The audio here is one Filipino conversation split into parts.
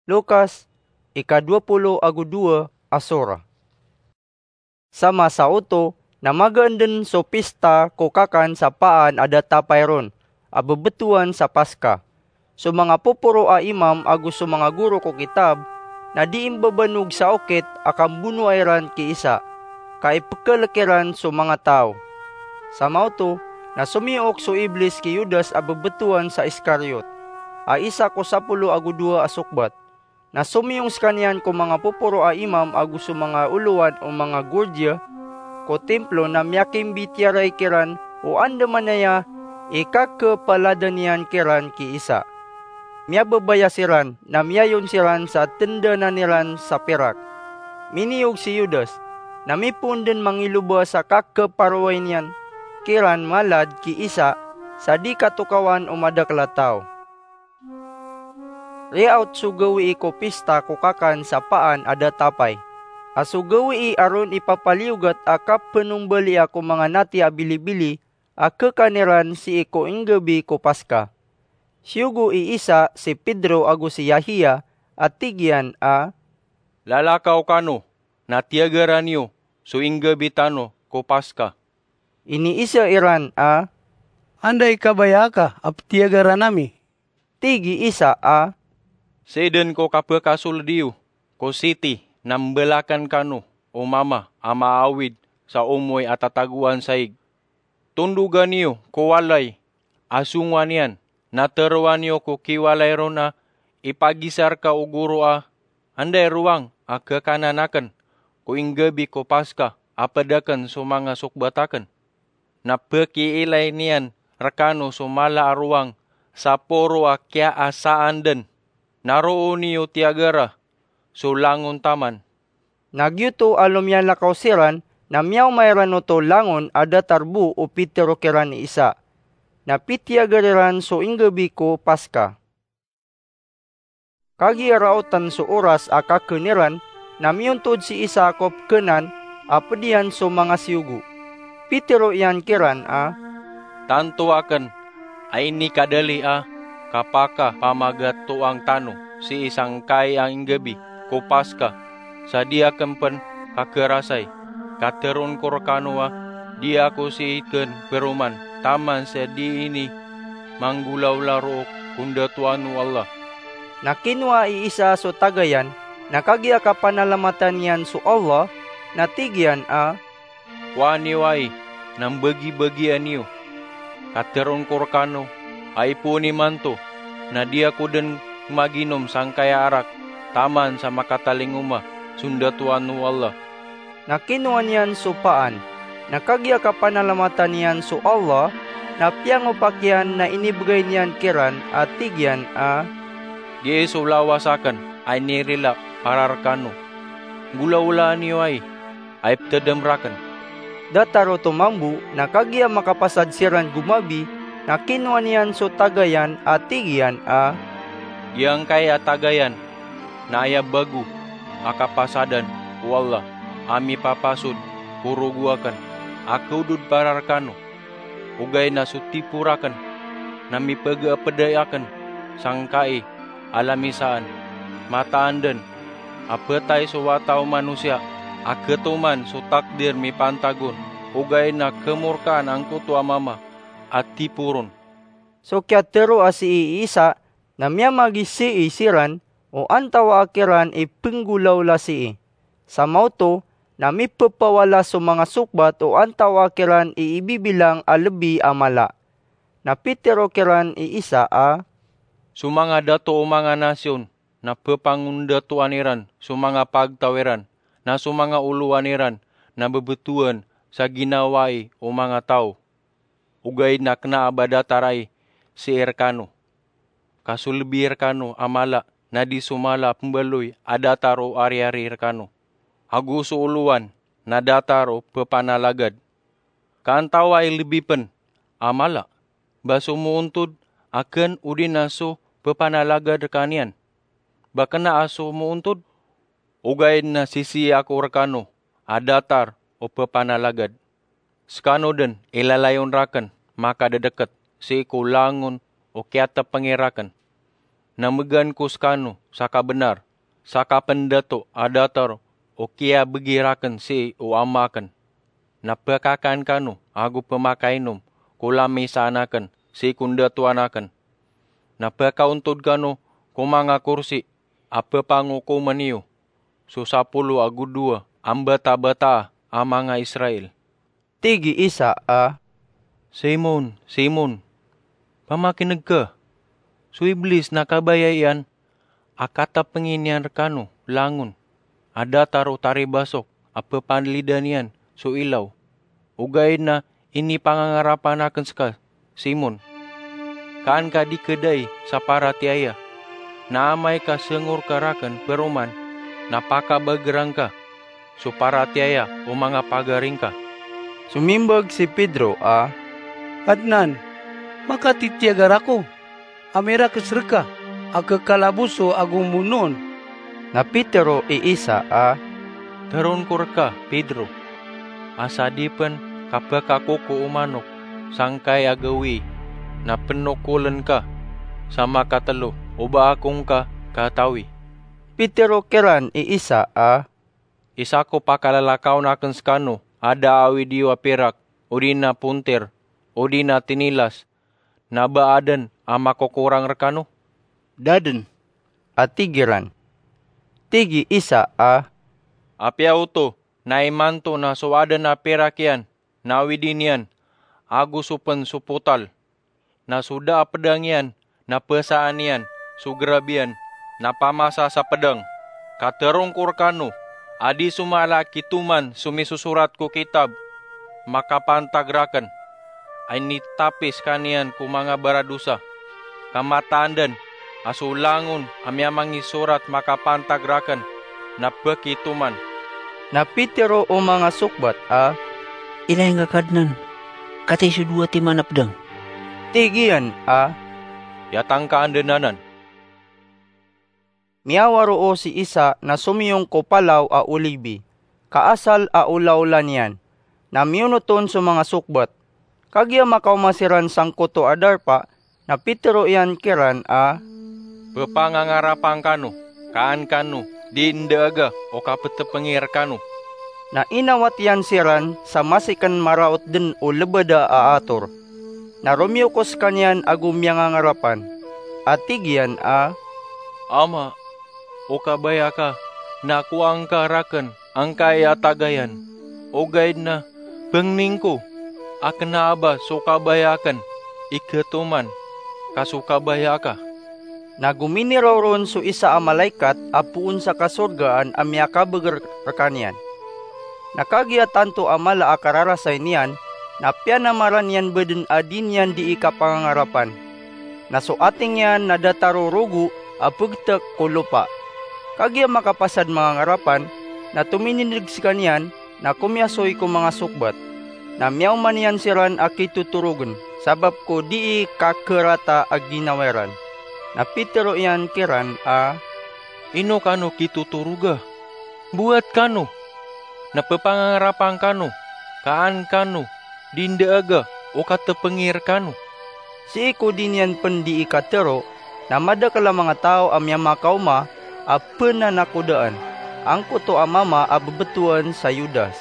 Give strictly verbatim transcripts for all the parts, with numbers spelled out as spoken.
Lukas, ika-dua puluh agu dua Asura. Sama sa uto, namagaan din so pista kukakan sa paan ada tapayron, abebetuan sa Paska. So mga pupuro a imam agu so mga guro ko kitab, na di imbabanog sa okit akam bunuayran ki isa, kaipekelekiran so mga tao. Sa mauto, na sumiok so iblis ki Judas abebetuan sa Iskariot, a isa ko sapulo agu dua asukbat. Na sumiyong kanyan ko mga pupuro a imam agu so mga uluan o mga gurdya, ko templo na miyakim bityaray kiran o andamanaya ikakapaladan kiran ki isa. Miyababaya siran na miyayon siran sa tenda na niran sa perak. Miniyog si Judas, na mipun din mangiluba sa kakaparuay niyan, kiran malad ki isa sa di katukawan o madaklataw. Riaut sugawi ko pista kukakan sa paan ada tapay. Asugawi aron ipapaliugat akap penumbali ako mga nati abili-bili a kekaniran si iko inggabi ko Paska. Siyugo iisa si Pedro agu si Yahia at tigyan a lalakaw kano, natiagaran niyo, so inggabi tano ko Paska. Iniisa iran a Anday kabaya ka, aptiagaran nami. Tigi isa a Seden ko kapakasuldiyo, ko siti, nambelakan kano, o mama, ama awid, sa umoy at tataguan saig. Tundugan niyo, ko walay, asungwan yan, nateruan niyo ko kiwalay rona, ipagisar ka uguro a, anday ruang, a kekananakan, ko inggabi ko Paska, apadakan so mga sukbatakan. Napakiilay niyan, rakano sumala aruang, sa poro a kya asaan den. Naroon niyo tiagara, so langon taman. Nagyuto alumyan lakaw siran, na miyaw mayran to langon ada tarbu o pitero kiran ni isa. Na pitiagariran so inggabi ko Paska. Kagiarautan so oras a kakeniran, na miyuntod si isa kop kenan, apedian so mga siyugo. Pitero yan kiran a Tanto akan, ay ni kadali a, kapaka pamagat tuang tano, si isang kay ang inggabi, ko Paska, sa dia kempen kakerasay, kateron korkanwa, dia ko si iken peruman, taman sa di ini, manggulaw laro kunda tuanu Allah. Nakinwa iisa so tagayan, nakagya ka panalamatan yan so Allah, natigyan a Waniway, nang bagi-bagian niyo, kateron korkano, ay po ni manto, na dia ko din maginom sang kaya arak, taman sa makatalinguma, sundatuan no Allah. Nakinuan yan so paan, nakagya ka panalamatan yan so Allah, na piyang upakyan na inibigay niyan kiran at tigyan a Di so lawasakan, ay nirila pararkano. Gula-ula niyo ay, ay ptedemrakan. dataro tumambu, nakagya makapasad siran gumabi, nakinuan yan so tagayan at tigyan a Yang kaya tagayan, na aya bagu, akapasadan, wala, ami papasud, puruguakan, akaudud pararkano, ugay na sutipurakan, nami pag-apadayakan, sangkai, alamisaan, mataandan, apetay so wataw manusia, aketuman so takdir mi pantagon, ugay na kemurkaan ang kutua mama, at tipuron. So kyatero a si iisa, na miyamagi si isiran, o antawa akiran ipenggulaw la si Sa mauto, na mipapawala so mga sukbat o antawa akiran iibibilang alebi amala. Na pitero kiran iisa a Sumanga dato o mga nasyon, na pepangundatuaniran, sumanga pagtawiran, na sumanga uluaniran, na bebetuan sa ginawai o mga tao. Ugay na knaabadataray si Erkano. Kasulbi Erkano amala, na di sumala pembaloy adataro ari-ari Erkano. Haguso uluan, na dataro pepanalagad. Kaantawa ilibipen, amala, baso muuntod, aken udin aso pepanalagad kanian. Bakana aso muuntod, ugay na sisi ako Erkano, adatar o pepanalagad. Skano den ilalayon rakan, maka dedekat, si ikulangon o kiyata pangirakan. na megan ko skano saka benar, saka pendato adatar o kia begirakan si o amakan. Na pekakan kanu agu pemakainom kulami sanakan si kundato anakan. Na pekauntod kanu kumanga kursi apa pangu kumaniyo. Susapulu agu dua ambata-bata amanga Israel. Tigi Isa a, Simon, Simon, pamakinig ka. Su iblis na kabayayan, akata penginian rekano, langun. Ada taro tari basok, apa panlidanian, su ilaw. Ugay na ini pangangarapan akan ska, Simon. Kaan ka di kedai sa paratiaya, naamay ka sengur karakan peruman, napaka bagerang ka, su paratiaya o mga pagaring ka. sumimbag si Pedro a, Adnan, makatitiagar ako. Amira kesreka, aga kalabuso agong munon. na Petero i Isa a, Taron kurka, Pedro. Asadipan kapaka kuku umanok, sangkay agawi, na penukulan ka, sama katalo, uba akong ka katawi. Petero keran i Isa a, Isa ko pakalalakaw na akan skano, ada awi diwa pirak, o di na punter, o di na tinilas, na baadan ama ko kurang rekano. Daden, at tigiran. Tigi Isa a, Api auto, na imanto na suwada na pirakyan, na widinian, agu supen suputal, na suda pedang yan, na pesaan yan, sugrabian, na pamasa sa pedang. Katerong kurkano, adi sumala kituman sumisusurat ko kitab, makapantagrakan, ay nitapis kanian ku mga baradusa, kamatandan, asulangon amyamang isurat makapantagrakan, na pekituman. na Petero o mga sukbat a, Ilay nga kadnan, katay su dua ti manapdang. tigian a, Yatang kaandenanan. miawaro o si Isa na sumiyong ko palaw a ulibi, kaasal a ulawlan yan, na miyunuton sa mga sukbat. Kagya makaumasiran sang kuto adarpa, na Petero iyan kiran a, Pepangangarapang kanu, kaan kanu, di indaga o kapetepengir kanu. na inawat yan siran sa masikan maraot din o lebeda a ator. Na rumiyukos kanyan agum yang angarapan, at tigian a, Ama, o kabaya ka, nakuang karakan, ang kaya tagayan. O guide na, pengning ko, akan na aba sukabayakan, ikatuman, kasukabaya ka. na guminiraw ron so isa a malaikat apuun sa kasurgaan a miyakabagar kanyan. Nakagya tanto amala a kararasay niyan, na pianamaran yan beden adin yan di ikapangangarapan. Na so ating yan nadatarurugo a pagtak kulupa. Kagya makapasad mga ngarapan, na tumininig si kanyan, na kumyasoy ko mga sukbat. Na miyaw man yan siran a kituturugan, sabab ko di kakerata a ginaweran. Na Petero iyan kiran a, Ino kanu kituturuga, buat kanu, napepangangarapan kanu, kaan kanu, dindaga o katepengir kanu. si iko din yan pendi ikatero, na madakala mga tao amya makauma, a penanakudaan, ang kuto amama a bebetuan sa Yudas.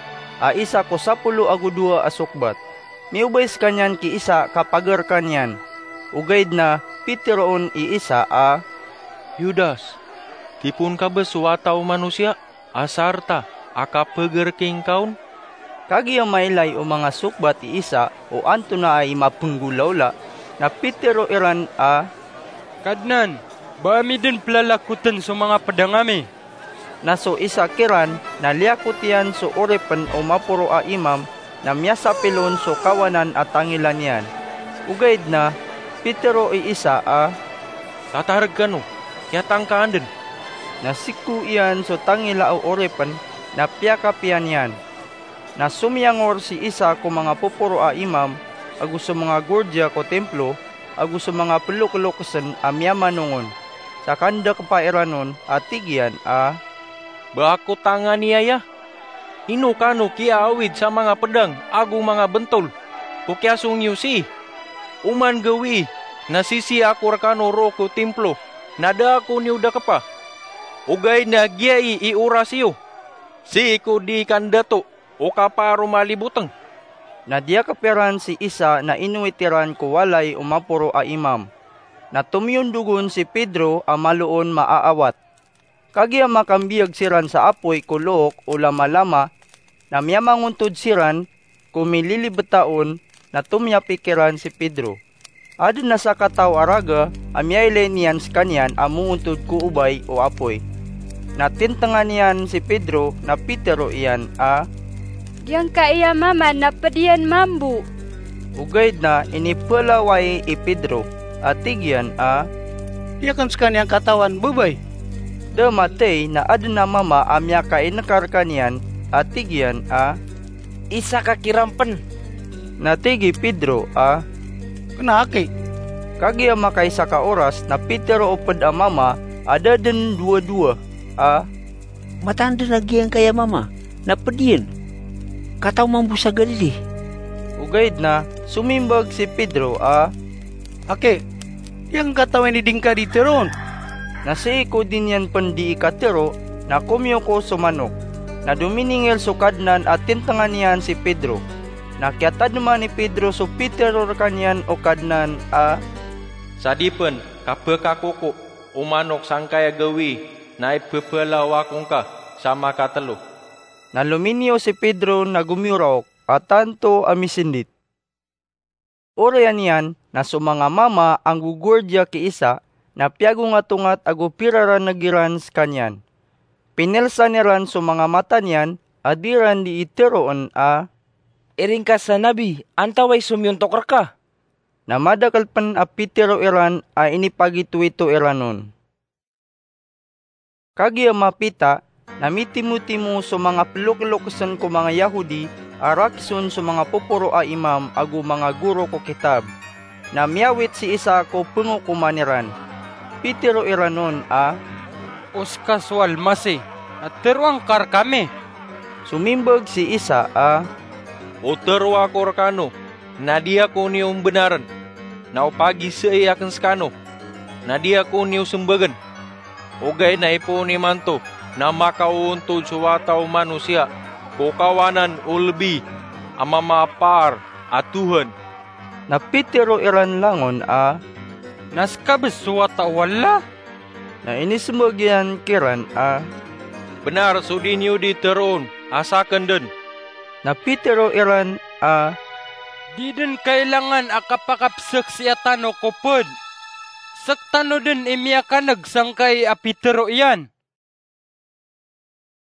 A isa ko sapulo agu dua asukbat, miubays kanyan ki isa kapagar kanyan, ugaid na Peteroon i Isa a, Yudas, tipun ka ba suwataw manusia, asarta, akapeger king kaun? kagya mailay o mga sukbat i Isa o anto na ay mapunggulawla, na Petero iran a, Kadnan, baami din plalakutan sa mga padangami. na so isa kiran, na liakutian so orepan o mapuro a imam, na miyasapilon so kawanan at tangilan yan. Ugaid na, Petero i Isa a, Tatarag kanu, yatang kaanden. na siku iyan so tangila o orepan, na piyakapian yan. Na sumiyangor si Isa ko mga pupuro a imam, agu sa mga gordya ko templo, agu sa mga peluk-lukusan amya manungon. Sa kanda kapairanon at tigian a, Bako tangan niya ya. Ino kanu kia awid sa mga pedang, agu mga bentol. Kukyasong yusi. Uman gawi, nasisi ako rakano ro ko templo, nada ako niuda ka pa. Ugay na giyai iurasiyo. Si ko di kandato, o kaparo malibutang. Nadia kaperan si isa na inuitiran ko walay umapuro a imam. Na tumiyundugon si Pedro a maluon maaawat. Kagya makambiyag siran sa apoy kulok o lama-lama, na miyamanguntod siran kumililibetaon na tumyapikiran si Pedro. Adun na sa kataw araga, amyayle niyan sa kanyan amunguntod ku ubay o apoy. Natintangan niyan si Pedro na Petero iyan a, Diyan ka iya mama na padiyan mambu. ugayd na inipulaway i Pedro, at tigyan a, Iyakan sa kanyang katawan, babay. damatay na adun na mama amya kainakar kanyan, at tigyan a, Isa ka kirampan. natigi Pedro a, Kenaki. kagya makaysa ka oras na Petero upad a mama, ada din dua-dua a, Matanda lagi ang kaya mama. Napadiyan. Kataw mambu sa Galili. ugayd na sumimbag si Pedro a, Ake, yang katawan ni Dingka di teron. nasiiko din yan pandi ikatero na kumyo ko sumanok. Na duminingil sukadnan at tintangan niyan si Pedro. Nakiatad naman ni Pedro so Petero kanyan o kadnan a, Sadipen, kapekakoko, umanok sangkaya gawi, na ipepelaw akong ka, sama katalo. na luminyo si Pedro na gumurok at tanto amisindit. Orayan yan na sumanga mama ang gugurdya ki isa na piyago nga tungat ago piraran nagiran sa kanyan. Pinelsa niran so mga mata niyan, adiran di iteroon a, Iring ka sa nabi, antaway sumyuntok ka. na madakalpan a Petero iran a inipagituito iranon. Kagya mapita, namitimu-timu so mga peluk-lukusan ko mga Yahudi, arakson so mga pupuro a imam ago mga guro ko kitab. Na miyawit si isa ko pungo kumaniran. Petero iranon a, Os kaswal masi, at teruang kar kami. sumimbag si isa a, O terwa ko rakano, nadia ko niyong benaran, na upagi sa iyakan skano, nadia ko niyo sumbagan. Ugay na ipo ni manto, na makauntod sa wataw manusia, kukawanan o lebi, amamapar at Tuhan. na Petero iran langon a, Naskabes suwata wala. na inisumagyan kiran a, Benar so di niyo di teron, asakan din. na Petero iran a, Di din kailangan akapakapsak siya tano kopod. Saktano din imiya ka nagsangkay a Petero iyan.